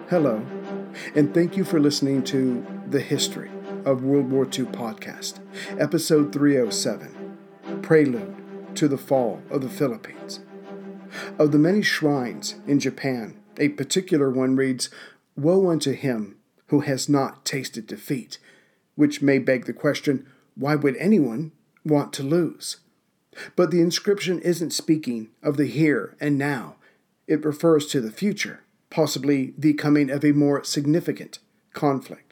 Hello, and thank you for listening to The History of World War II podcast, episode 307, Prelude to the Fall of the Philippines. Of the many shrines in Japan, a particular one reads, "Woe unto him who has not tasted defeat," which may beg the question, why would anyone want to lose? But the inscription isn't speaking of the here and now. It refers to the future, possibly the coming of a more significant conflict.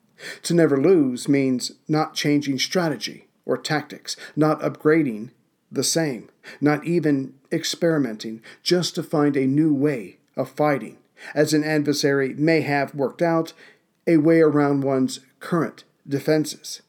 To never lose means not changing strategy or tactics, not upgrading the same, not even experimenting, just to find a new way of fighting, as an adversary may have worked out a way around one's current defenses.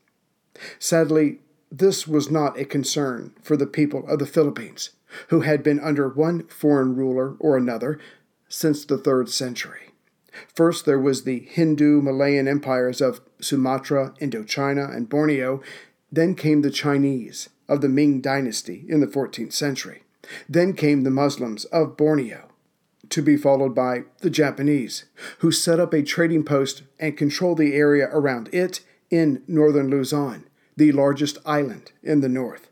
Sadly, this was not a concern for the people of the Philippines, who had been under one foreign ruler or another since the 3rd century. First, there was the Hindu-Malayan empires of Sumatra, Indochina, and Borneo. Then came the Chinese of the Ming dynasty in the 14th century. Then came the Muslims of Borneo, to be followed by the Japanese, who set up a trading post and controlled the area around it in northern Luzon, the largest island in the north.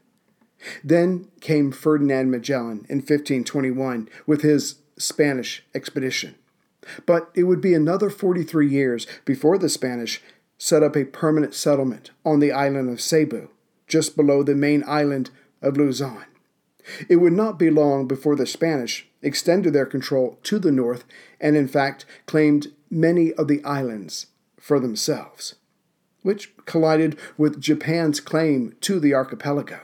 Then came Ferdinand Magellan in 1521 with his Spanish expedition. But it would be another 43 years before the Spanish set up a permanent settlement on the island of Cebu, just below the main island of Luzon. It would not be long before the Spanish extended their control to the north and in fact claimed many of the islands for themselves, which collided with Japan's claim to the archipelago.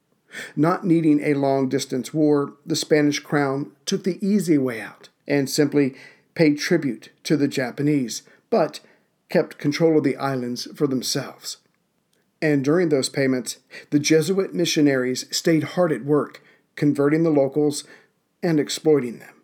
Not needing a long-distance war, the Spanish crown took the easy way out and simply paid tribute to the Japanese, but kept control of the islands for themselves. And during those payments, the Jesuit missionaries stayed hard at work, converting the locals and exploiting them.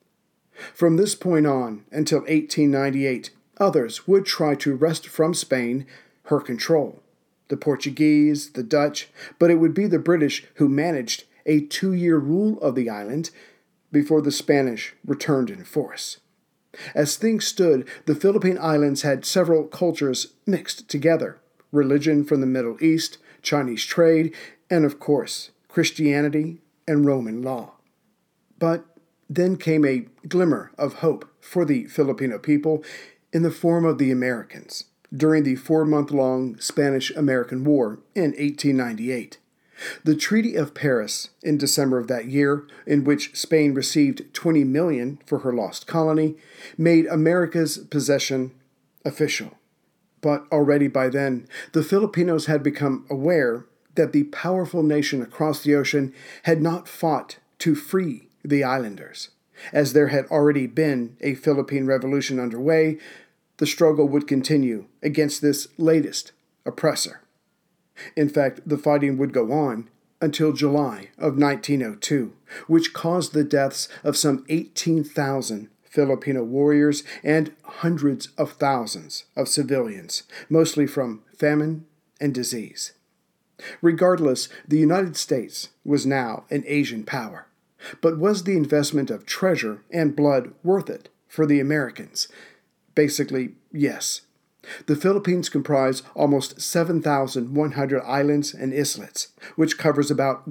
From this point on until 1898, others would try to wrest from Spain her control. The Portuguese, the Dutch, but it would be the British who managed a 2-year rule of the island before the Spanish returned in force. As things stood, the Philippine Islands had several cultures mixed together: religion from the Middle East, Chinese trade, and of course, Christianity and Roman law. But then came a glimmer of hope for the Filipino people in the form of the Americans during the 4-month-long Spanish-American War in 1898. The Treaty of Paris in December of that year, in which Spain received $20 million for her lost colony, made America's possession official. But already by then, the Filipinos had become aware that the powerful nation across the ocean had not fought to free the islanders. As there had already been a Philippine Revolution underway, the struggle would continue against this latest oppressor. In fact, the fighting would go on until July of 1902, which caused the deaths of some 18,000 Filipino warriors and hundreds of thousands of civilians, mostly from famine and disease. Regardless, the United States was now an Asian power. But was the investment of treasure and blood worth it for the Americans? Basically, yes. The Philippines comprise almost 7,100 islands and islets, which covers about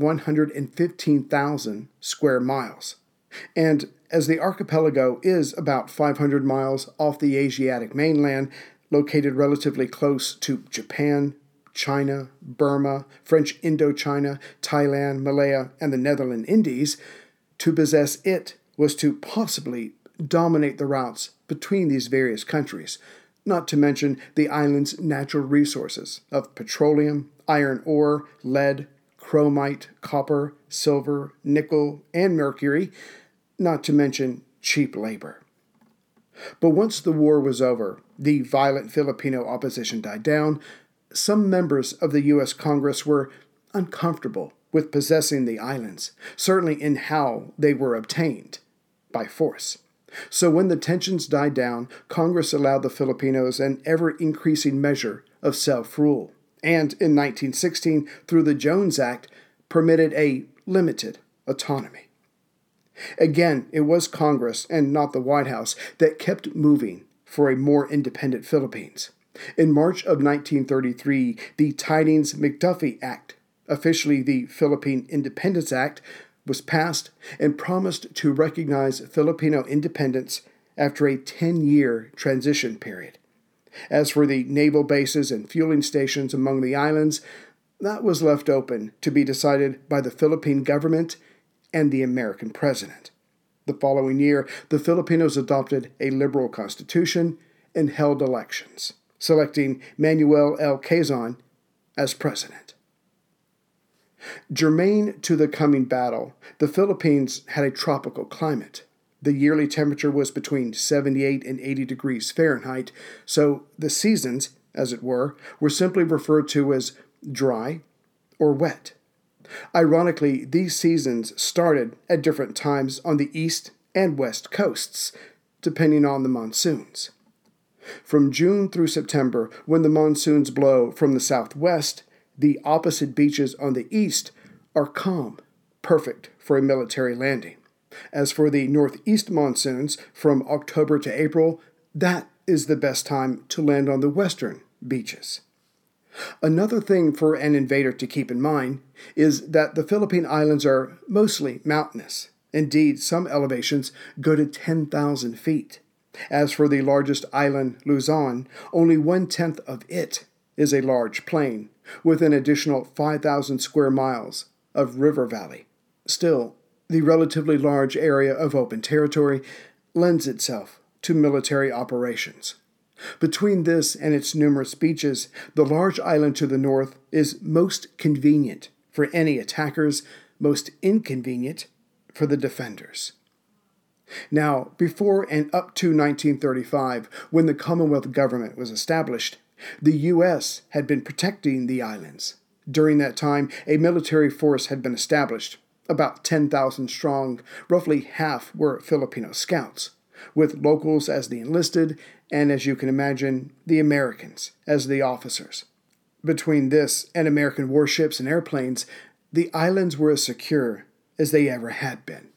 115,000 square miles. And as the archipelago is about 500 miles off the Asiatic mainland, located relatively close to Japan, China, Burma, French Indochina, Thailand, Malaya, and the Netherlands Indies, to possess it was to possibly dominate the routes between these various countries, not to mention the island's natural resources of petroleum, iron ore, lead, chromite, copper, silver, nickel, and mercury, not to mention cheap labor. But once the war was over, the violent Filipino opposition died down, some members of the U.S. Congress were uncomfortable with possessing the islands, certainly in how they were obtained, by force. So when the tensions died down, Congress allowed the Filipinos an ever-increasing measure of self-rule, and in 1916, through the Jones Act, permitted a limited autonomy. Again, it was Congress and not the White House that kept moving for a more independent Philippines. In March of 1933, the Tidings-McDuffie Act, officially the Philippine Independence Act, was passed and promised to recognize Filipino independence after a 10-year transition period. As for the naval bases and fueling stations among the islands, that was left open to be decided by the Philippine government and the American president. The following year, the Filipinos adopted a liberal constitution and held elections, selecting Manuel L. Quezon as president. Germane to the coming battle, the Philippines had a tropical climate. The yearly temperature was between 78 and 80 degrees Fahrenheit, so the seasons, as it were simply referred to as dry or wet. Ironically, these seasons started at different times on the east and west coasts, depending on the monsoons. From June through September, when the monsoons blow from the southwest, the opposite beaches on the east are calm, perfect for a military landing. As for the northeast monsoons, from October to April, that is the best time to land on the western beaches. Another thing for an invader to keep in mind is that the Philippine Islands are mostly mountainous. Indeed, some elevations go to 10,000 feet. As for the largest island, Luzon, only 1/10 of it is a large plain, with an additional 5,000 square miles of river valley. Still, the relatively large area of open territory lends itself to military operations. Between this and its numerous beaches, the large island to the north is most convenient for any attackers, most inconvenient for the defenders. Now, before and up to 1935, when the Commonwealth government was established, the U.S. had been protecting the islands. During that time, a military force had been established, about 10,000 strong. Roughly half were Filipino scouts, with locals as the enlisted, and as you can imagine, the Americans as the officers. Between this and American warships and airplanes, the islands were as secure as they ever had been.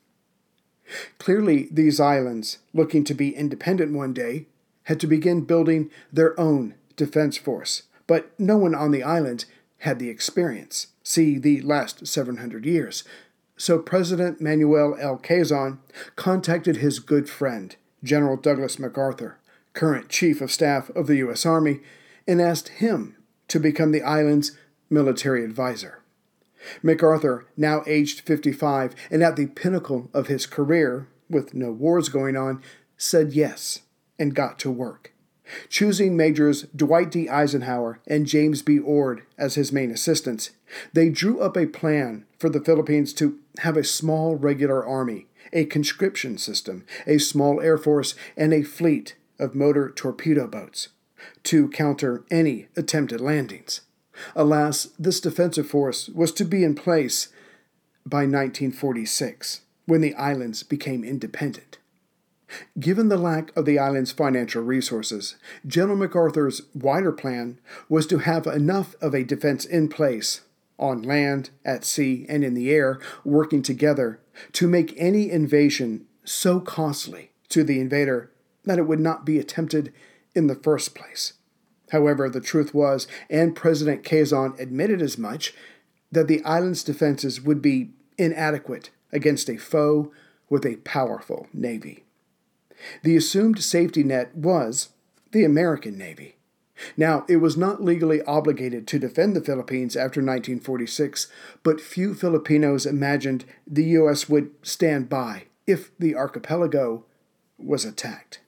Clearly, these islands, looking to be independent one day, had to begin building their own defense force, but no one on the island had the experience. See the last 700 years. So President Manuel L. Quezon contacted his good friend, General Douglas MacArthur, current Chief of Staff of the U.S. Army, and asked him to become the island's military advisor. MacArthur, now aged 55 and at the pinnacle of his career, with no wars going on, said yes and got to work. Choosing Majors Dwight D. Eisenhower and James B. Ord as his main assistants, they drew up a plan for the Philippines to have a small regular army, a conscription system, a small air force, and a fleet of motor torpedo boats to counter any attempted landings. Alas, this defensive force was to be in place by 1946, when the islands became independent. Given the lack of the island's financial resources, General MacArthur's wider plan was to have enough of a defense in place, on land, at sea, and in the air, working together, to make any invasion so costly to the invader that it would not be attempted in the first place. However, the truth was, and President Quezon admitted as much, that the island's defenses would be inadequate against a foe with a powerful navy. The assumed safety net was the American Navy. Now, it was not legally obligated to defend the Philippines after 1946, but few Filipinos imagined the U.S. would stand by if the archipelago was attacked.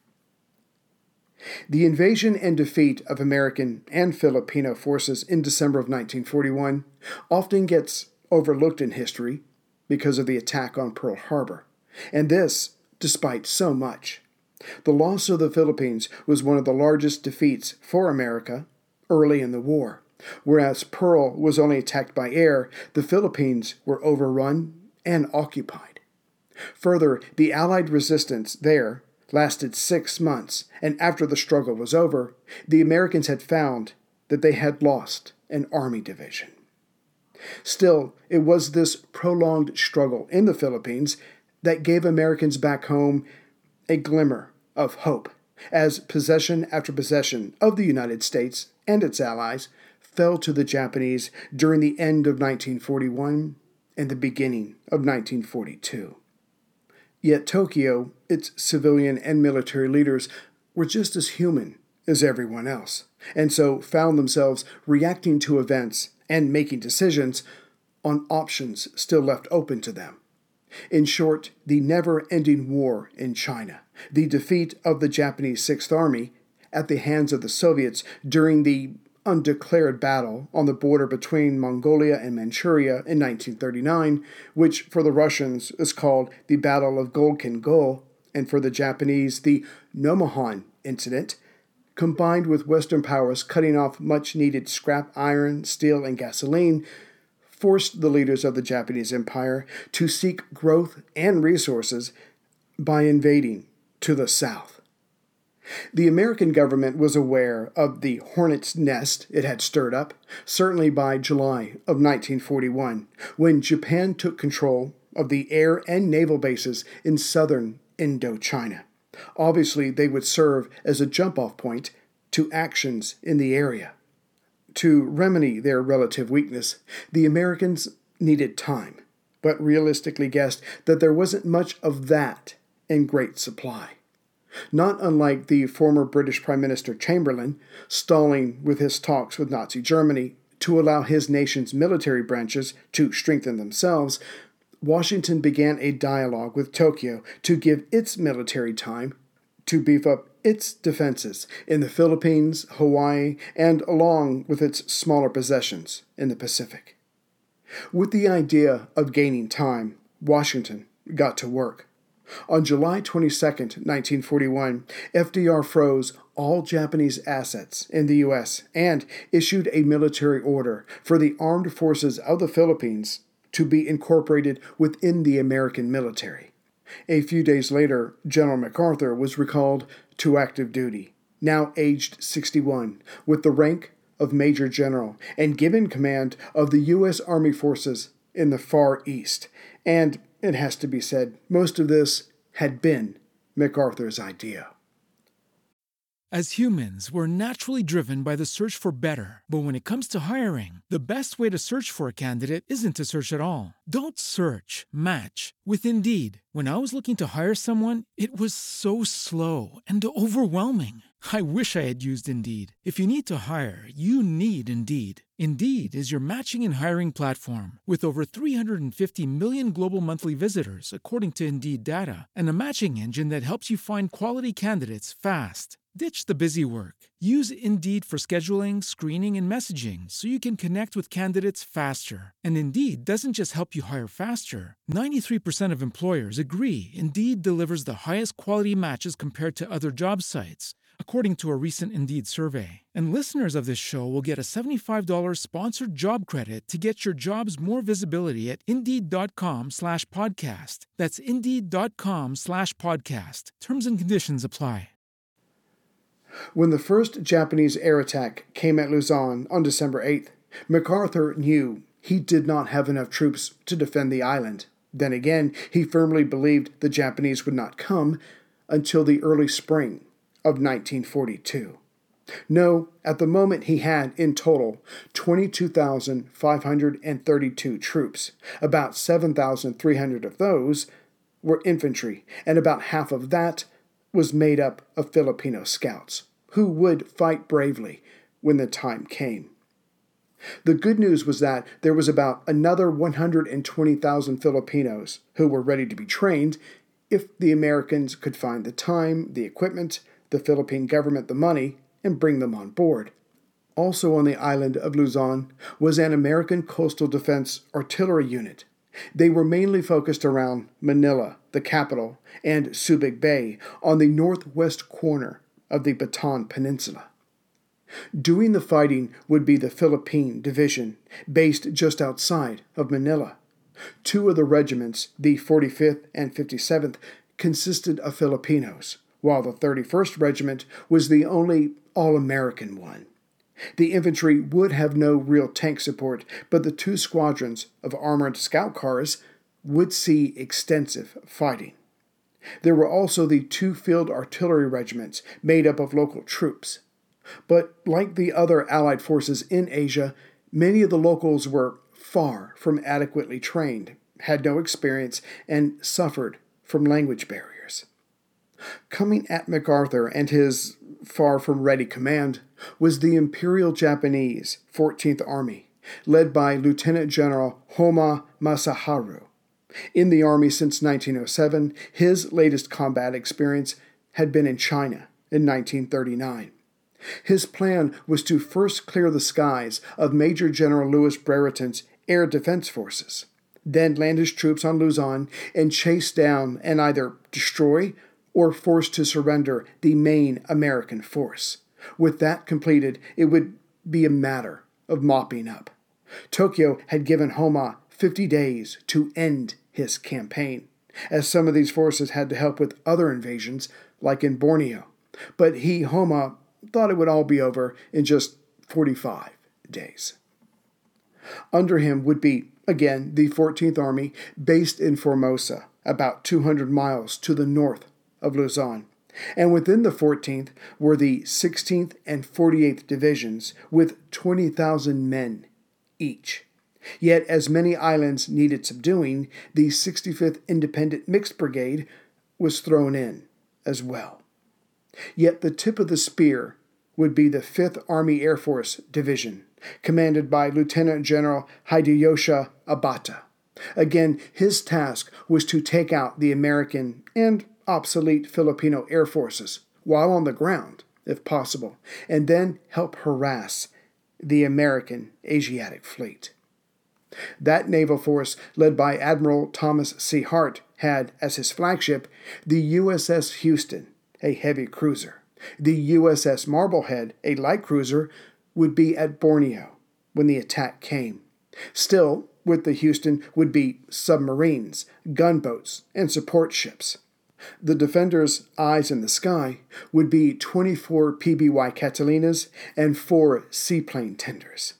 The invasion and defeat of American and Filipino forces in December of 1941 often gets overlooked in history because of the attack on Pearl Harbor, and this despite so much. The loss of the Philippines was one of the largest defeats for America early in the war. Whereas Pearl was only attacked by air, the Philippines were overrun and occupied. Further, the Allied resistance there lasted 6 months, and after the struggle was over, the Americans had found that they had lost an army division. Still, it was this prolonged struggle in the Philippines that gave Americans back home a glimmer of hope. as possession after possession of the United States and its allies fell to the Japanese during the end of 1941 and the beginning of 1942. Yet Tokyo, its civilian and military leaders, were just as human as everyone else, and so found themselves reacting to events and making decisions on options still left open to them. In short, the never-ending war in China, the defeat of the Japanese Sixth Army at the hands of the Soviets during the undeclared battle on the border between Mongolia and Manchuria in 1939, which for the Russians is called the Battle of Golkin Gol, and for the Japanese the Nomonhan Incident, combined with Western powers cutting off much-needed scrap iron, steel, and gasoline, forced the leaders of the Japanese Empire to seek growth and resources by invading to the south. The American government was aware of the hornet's nest it had stirred up, certainly by July of 1941, when Japan took control of the air and naval bases in southern Indochina. Obviously, they would serve as a jump-off point to actions in the area. To remedy their relative weakness, the Americans needed time, but realistically guessed that there wasn't much of that in great supply. Not unlike the former British Prime Minister Chamberlain stalling with his talks with Nazi Germany to allow his nation's military branches to strengthen themselves, Washington began a dialogue with Tokyo to give its military time to beef up its defenses in the Philippines, Hawaii, and along with its smaller possessions in the Pacific. With the idea of gaining time, Washington got to work. On July 22, 1941, FDR froze all Japanese assets in the U.S. and issued a military order for the armed forces of the Philippines to be incorporated within the American military. A few days later, General MacArthur was recalled to active duty, now aged 61, with the rank of Major General, and given command of the U.S. Army forces in the Far East. And it has to be said, most of this had been MacArthur's idea. As humans, we're naturally driven by the search for better. But when it comes to hiring, the best way to search for a candidate isn't to search at all. Don't search, match with Indeed. When I was looking to hire someone, it was so slow and overwhelming. I wish I had used Indeed. If you need to hire, you need Indeed. Indeed is your matching and hiring platform with over 350 million global monthly visitors, according to Indeed data, and a matching engine that helps you find quality candidates fast. Ditch the busy work. Use Indeed for scheduling, screening, and messaging so you can connect with candidates faster. And Indeed doesn't just help you hire faster. 93% of employers agree Indeed delivers the highest quality matches compared to other job sites, according to a recent Indeed survey. And listeners of this show will get a $75 sponsored job credit to get your jobs more visibility at Indeed.com/podcast. That's Indeed.com/podcast. Terms and conditions apply. When the first Japanese air attack came at Luzon on December 8th, MacArthur knew he did not have enough troops to defend the island. Then again, he firmly believed the Japanese would not come until the early spring of 1942. No, at the moment he had, in total, 22,532 troops. About 7,300 of those were infantry, and about half of that was made up of Filipino scouts, who would fight bravely when the time came. The good news was that there was about another 120,000 Filipinos who were ready to be trained if the Americans could find the time, the equipment, the Philippine government the money, and bring them on board. Also on the island of Luzon was an American Coastal Defense Artillery Unit. They were mainly focused around Manila, the capital, and Subic Bay on the northwest corner of the Bataan Peninsula. Doing the fighting would be the Philippine Division, based just outside of Manila. Two of the regiments, the 45th and 57th, consisted of Filipinos, while the 31st Regiment was the only all-American one. The infantry would have no real tank support, but the two squadrons of armored scout cars would see extensive fighting. There were also the 2 field artillery regiments made up of local troops. But like the other Allied forces in Asia, many of the locals were far from adequately trained, had no experience, and suffered from language barriers. Coming at MacArthur and his far from ready command was the Imperial Japanese 14th Army, led by Lieutenant General Homa Masaharu. In the Army since 1907, his latest combat experience had been in China in 1939. His plan was to first clear the skies of Major General Louis Brereton's Air Defense Forces, then land his troops on Luzon and chase down and either destroy or force to surrender the main American force. With that completed, it would be a matter of mopping up. Tokyo had given Homa 50 days to end his campaign, as some of these forces had to help with other invasions, like in Borneo. But Homa, thought it would all be over in just 45 days. Under him would be, again, the 14th Army, based in Formosa, about 200 miles to the north of Luzon. And within the 14th were the 16th and 48th Divisions, with 20,000 men each. Yet, as many islands needed subduing, the 65th Independent Mixed Brigade was thrown in as well. Yet the tip of the spear would be the 5th Army Air Force Division, commanded by Lieutenant General Hideyoshi Abata. Again, his task was to take out the American and obsolete Filipino air forces while on the ground, if possible, and then help harass the American Asiatic Fleet. That naval force, led by Admiral Thomas C. Hart, had as his flagship the USS Houston, a heavy cruiser. The USS Marblehead, a light cruiser, would be at Borneo when the attack came. Still, with the Houston would be submarines, gunboats, and support ships. The Defender's eyes in the sky would be 24 PBY Catalinas and 4 seaplane tenders.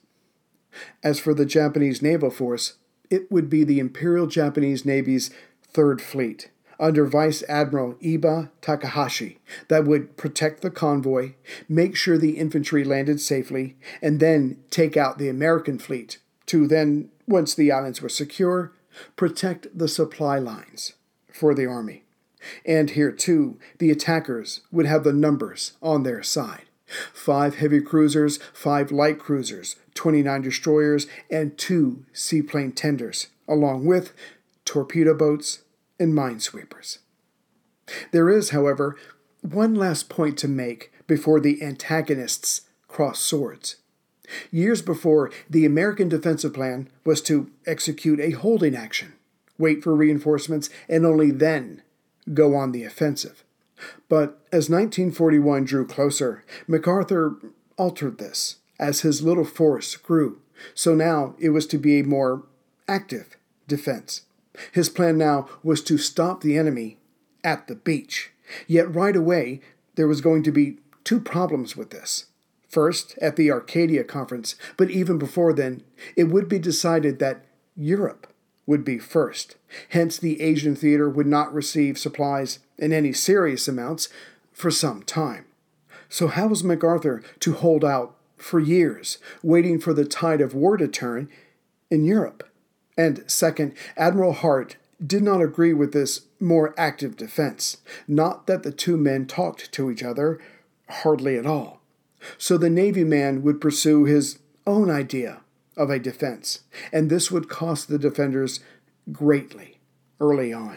As for the Japanese naval force, it would be the Imperial Japanese Navy's 3rd Fleet, under Vice Admiral Iba Takahashi, that would protect the convoy, make sure the infantry landed safely, and then take out the American fleet to then, once the islands were secure, protect the supply lines for the Army. And here, too, the attackers would have the numbers on their side. 5 heavy cruisers, 5 light cruisers, 29 destroyers, and 2 seaplane tenders, along with torpedo boats and minesweepers. There is, however, one last point to make before the antagonists cross swords. Years before, the American defensive plan was to execute a holding action, wait for reinforcements, and only then go on the offensive. But as 1941 drew closer, MacArthur altered this as his little force grew, so now it was to be a more active defense. His plan now was to stop the enemy at the beach. Yet right away, there was going to be 2 problems with this. First, at the Arcadia Conference, but even before then, it would be decided that Europe would be first. Hence, the Asian theater would not receive supplies in any serious amounts for some time. So how was MacArthur to hold out for years, waiting for the tide of war to turn in Europe? And second, Admiral Hart did not agree with this more active defense. Not that the 2 men talked to each other, hardly at all. So the Navy man would pursue his own idea of a defense, and this would cost the defenders greatly early on.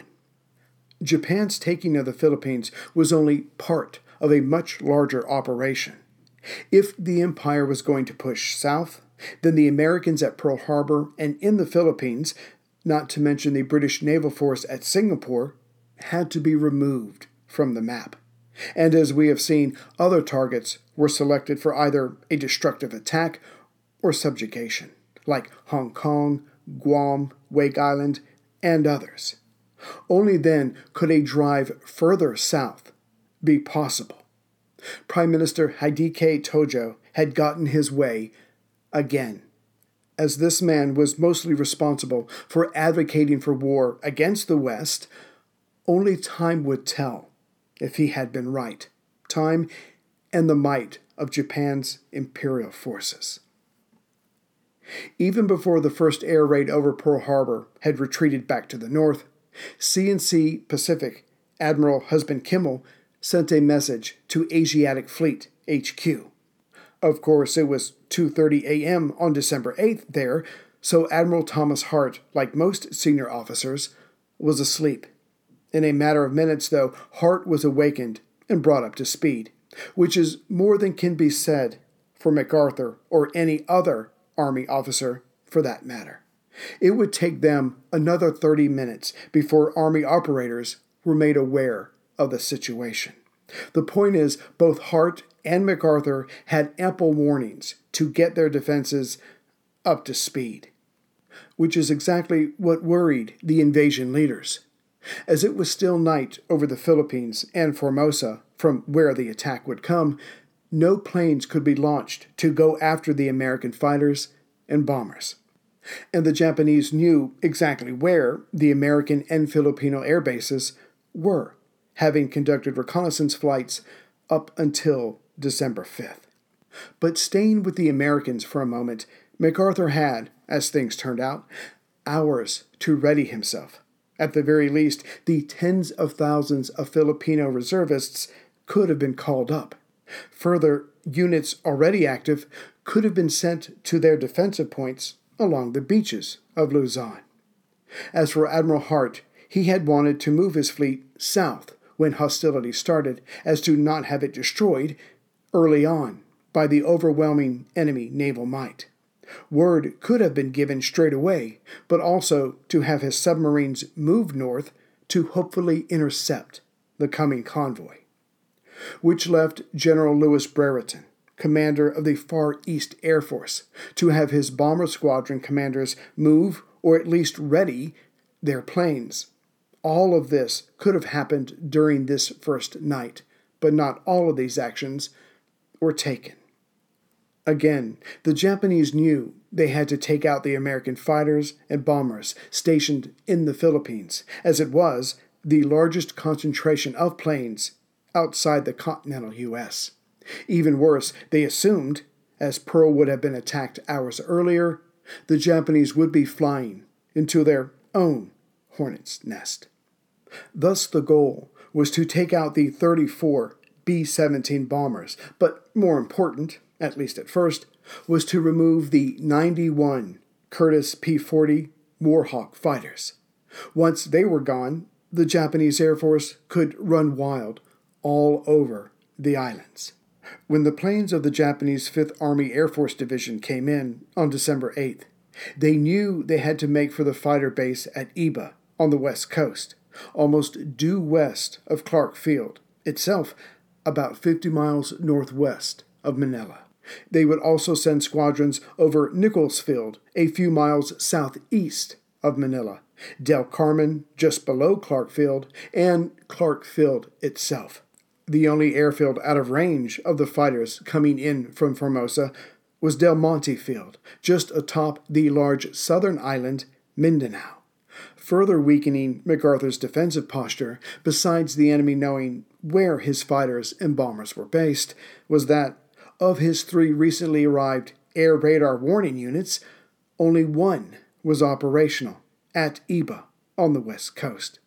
Japan's taking of the Philippines was only part of a much larger operation. If the empire was going to push south, then the Americans at Pearl Harbor and in the Philippines, not to mention the British naval force at Singapore, had to be removed from the map. And as we have seen, other targets were selected for either a destructive attack or subjugation, like Hong Kong, Guam, Wake Island, and others. Only then could a drive further south be possible. Prime Minister Hideki Tojo had gotten his way again, as this man was mostly responsible for advocating for war against the West, Only time would tell if he had been right. Time and the might of Japan's imperial forces. Even before the first air raid over Pearl Harbor had retreated back to the north, C&C Pacific Admiral Husband Kimmel sent a message to Asiatic Fleet HQ. Of course, it was 2:30 a.m. on December 8th there, so Admiral Thomas Hart, like most senior officers, was asleep. In a matter of minutes, though, Hart was awakened and brought up to speed, which is more than can be said for MacArthur or any other Army officer for that matter. It would take them another 30 minutes before Army operators were made aware of the situation. The point is, both Hart and MacArthur had ample warnings to get their defenses up to speed, which is exactly what worried the invasion leaders. As it was still night over the Philippines and Formosa, from where the attack would come, no planes could be launched to go after the American fighters and bombers. And the Japanese knew exactly where the American and Filipino air bases were, having conducted reconnaissance flights up until December 5th. But staying with the Americans for a moment, MacArthur had, as things turned out, hours to ready himself. At the very least, the tens of thousands of Filipino reservists could have been called up. Further, units already active could have been sent to their defensive points along the beaches of Luzon. As for Admiral Hart, he had wanted to move his fleet south when hostilities started, as to not have it destroyed early on by the overwhelming enemy naval might. Word could have been given straight away, but also to have his submarines move north to hopefully intercept the coming convoy, which left General Louis Brereton, commander of the Far East Air Force, to have his bomber squadron commanders move, or at least ready, their planes. All of this could have happened during this first night, but not all of these actions were taken. Again, the Japanese knew they had to take out the American fighters and bombers stationed in the Philippines, as it was the largest concentration of planes outside the continental U.S. Even worse, they assumed, as Pearl would have been attacked hours earlier, the Japanese would be flying into their own hornet's nest. Thus the goal was to take out the 34 B-17 bombers, but more important, at least at first, was to remove the 91 Curtiss P-40 Warhawk fighters. Once they were gone, the Japanese Air Force could run wild all over the islands. When the planes of the Japanese 5th Army Air Force Division came in on December 8th, they knew they had to make for the fighter base at Iba on the west coast, almost due west of Clark Field, itself about 50 miles northwest of Manila. They would also send squadrons over Nichols Field, a few miles southeast of Manila, Del Carmen just below Clark Field, and Clark Field itself. The only airfield out of range of the fighters coming in from Formosa was Del Monte Field, just atop the large southern island, Mindanao. Further weakening MacArthur's defensive posture, besides the enemy knowing where his fighters and bombers were based, was that of his 3 recently arrived air radar warning units, only one was operational at Iba on the west coast.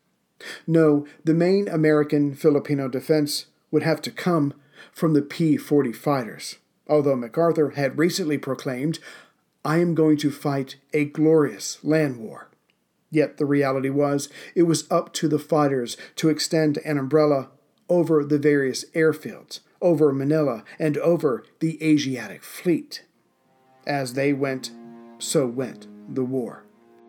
No, the main American-Filipino defense would have to come from the P-40 fighters, although MacArthur had recently proclaimed, "I am going to fight a glorious land war." Yet the reality was, it was up to the fighters to extend an umbrella over the various airfields, over Manila, and over the Asiatic Fleet. As they went, so went the war.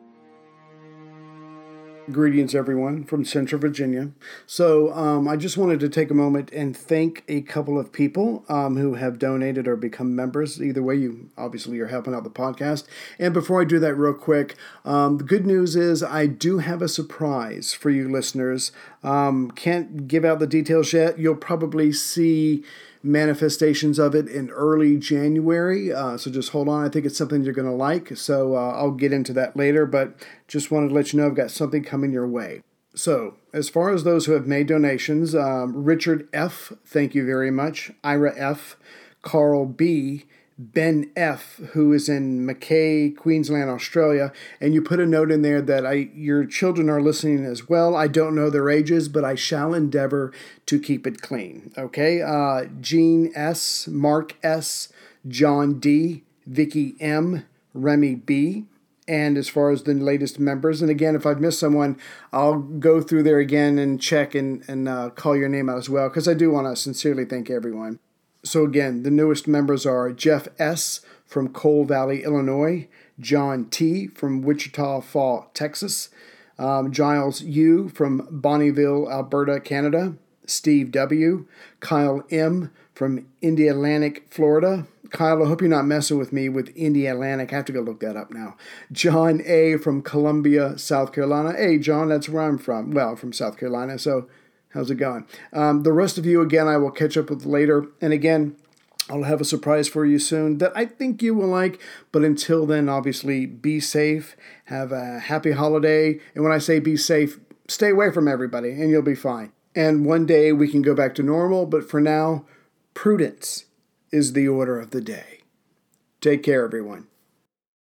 Greetings, everyone, from Central Virginia. So I just wanted to take a moment and thank a couple of people who have donated or become members. Either way, you obviously are helping out the podcast. And before I do that real quick, the good news is I do have a surprise for you listeners. Can't give out the details yet. You'll probably see manifestations of it in early January, so just hold on. I think it's something you're going to like, so I'll get into that later, but just wanted to let you know I've got something coming your way. So, as far as those who have made donations, Richard F., thank you very much. Ira F., Carl B., Ben F., who is in Mackay, Queensland, Australia, and you put a note in there that your children are listening as well. I don't know their ages, but I shall endeavor to keep it clean. Okay, Jean S., Mark S., John D., Vicky M., Remy B., and as far as the latest members. And again, if I've missed someone, I'll go through there again and check and call your name out as well, because I do want to sincerely thank everyone. So again, the newest members are Jeff S. from Coal Valley, Illinois, John T. from Wichita Falls, Texas, Giles U. from Bonnyville, Alberta, Canada, Steve W., Kyle M. from Indialantic, Florida. Kyle, I hope you're not messing with me with Indialantic. I have to go look that up now. John A. from Columbia, South Carolina. Hey, John, that's where I'm from. Well, from South Carolina, so how's it going? The rest of you, again, I will catch up with later. And again, I'll have a surprise for you soon that I think you will like. But until then, obviously, be safe. Have a happy holiday. And when I say be safe, stay away from everybody and you'll be fine. And one day we can go back to normal. But for now, prudence is the order of the day. Take care, everyone.